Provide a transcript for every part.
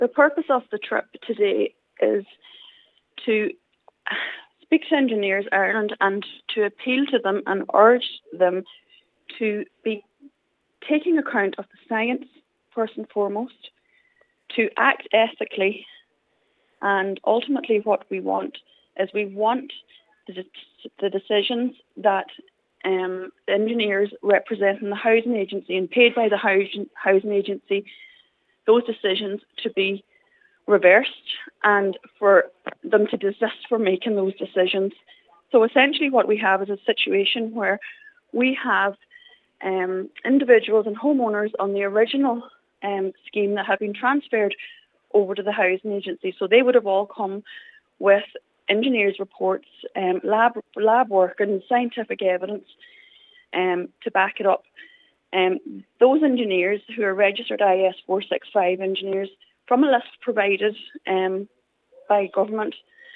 The purpose of the trip today is to speak to Engineers Ireland and to appeal to them and urge them to be taking account of the science first and foremost, to act ethically, and ultimately what we want is the decisions that engineers representing the housing agency and paid by the housing agency, those decisions to be reversed and for them to desist from making those decisions. So essentially what we have is a situation where we have individuals and homeowners on the original scheme that have been transferred over to the housing agency. So they would have all come with engineers' reports, lab work and scientific evidence to back it up. Those engineers who are registered IS 465 engineers from a list provided by government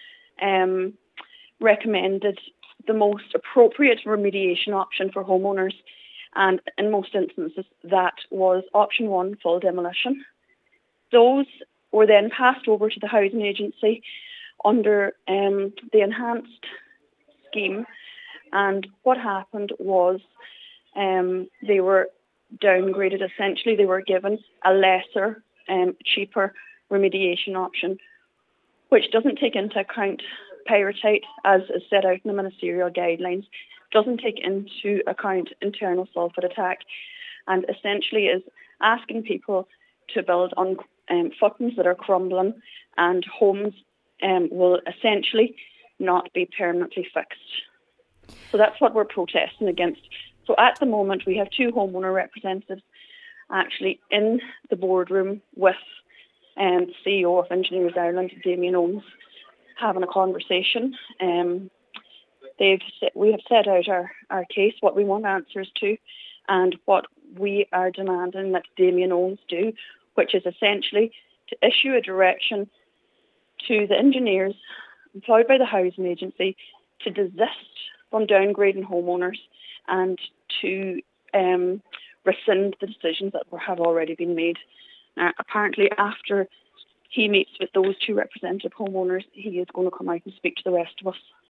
recommended the most appropriate remediation option for homeowners, and in most instances that was option 1, full demolition. Those were then passed over to the housing agency under the enhanced scheme, and what happened was they were downgraded. Essentially they were given a lesser, cheaper remediation option, which doesn't take into account pyrite as is set out in the ministerial guidelines, doesn't take into account internal sulphate attack, and essentially is asking people to build on footings that are crumbling, and homes will essentially not be permanently fixed. So that's what we're protesting against. So at the moment we have 2 homeowner representatives actually in the boardroom with the CEO of Engineers Ireland, Damien Owens, having a conversation. We have set out our case, what we want answers to, and what we are demanding that Damien Owens do, which is essentially to issue a direction to the engineers employed by the housing agency to desist from downgrading homeowners and to rescind the decisions that have already been made. Apparently after he meets with those 2 representative homeowners, he is going to come out and speak to the rest of us.